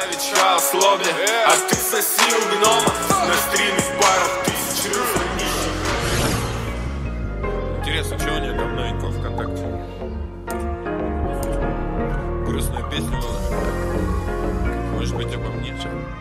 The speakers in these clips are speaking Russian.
новичка в сломе, а ты соси у гнома. На стриме в барах 1000 рублей. Интересно, что у нее там новенького ВКонтакте? Грустную песню выложил. Может быть, обо мне?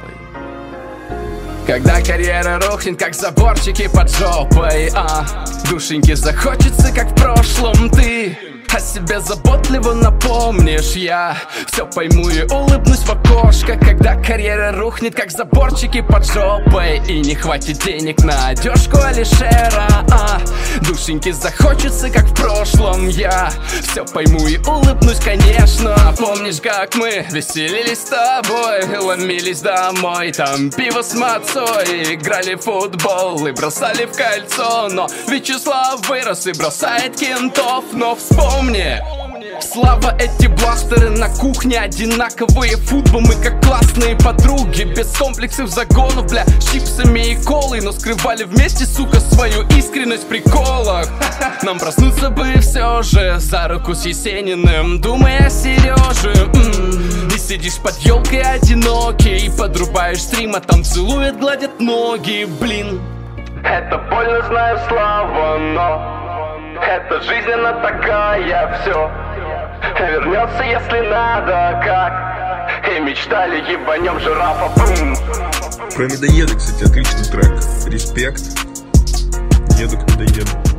Когда карьера рухнет, как заборчики под жопой, душеньки захочется, как в прошлом ты о себе заботливо напомнишь. Я все пойму и улыбнусь в окошко. Когда карьера рухнет, как заборчики под жопой, и не хватит денег на одежку Алишера, душеньки захочется, как в прошлом. Я все пойму и улыбнусь, конечно. Помнишь, как мы веселились с тобой, ломились домой, там пиво с мацой, играли в футбол и бросали в кольцо. Но Вячеслав вырос и бросает кентов. Но вспомни, Слава, эти бластеры на кухне, одинаковые футбол. Мы как классные подруги, без комплексов загонов, бля, с чипсами и колой. Но скрывали вместе, сука, свою искренность в приколах. Нам проснуться бы все же за руку с Есениным, думая о Сереже. Ты сидишь под елкой одинокий, подрубаешь стрим, а там целует, гладят ноги, блин. Это больно, знаю, Слава, но эта жизнь, она такая, все вернется, если надо, как и мечтали, ебанем жирафа, бум. Про медоеда, кстати, отличный трек. Респект. Еду к медоеду.